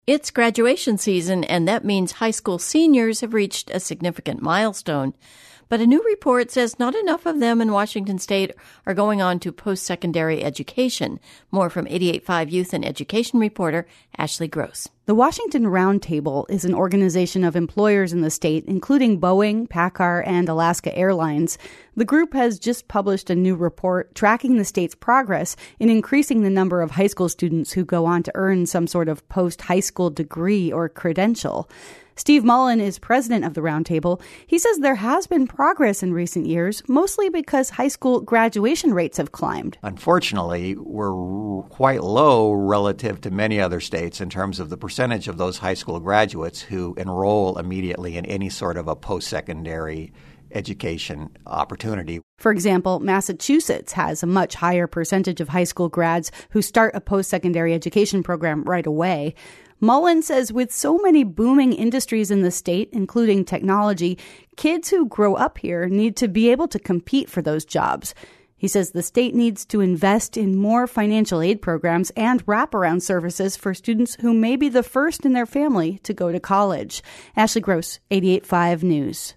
It's graduation season, and that means high school seniors have reached a significant milestone. But a new report says not enough of them in Washington state are going on to post-secondary education. More from 88.5 Youth and Education reporter Ashley Gross. The Washington Roundtable is an organization of employers in the state, including Boeing, PACCAR, and Alaska Airlines. The group has just published a new report tracking the state's progress in increasing the number of high school students who go on to earn some sort of post-high school degree or credential. Steve Mullen is president of the Roundtable. He says there has been progress in recent years, mostly because high school graduation rates have climbed. Unfortunately, we're quite low relative to many other states in terms of the percentage of those high school graduates who enroll immediately in any sort of a post-secondary education opportunity. For example, Massachusetts has a much higher percentage of high school grads who start a post-secondary education program right away. Mullen says with so many booming industries in the state, including technology, kids who grow up here need to be able to compete for those jobs. He says the state needs to invest in more financial aid programs and wraparound services for students who may be the first in their family to go to college. Ashley Gross, 88.5 News.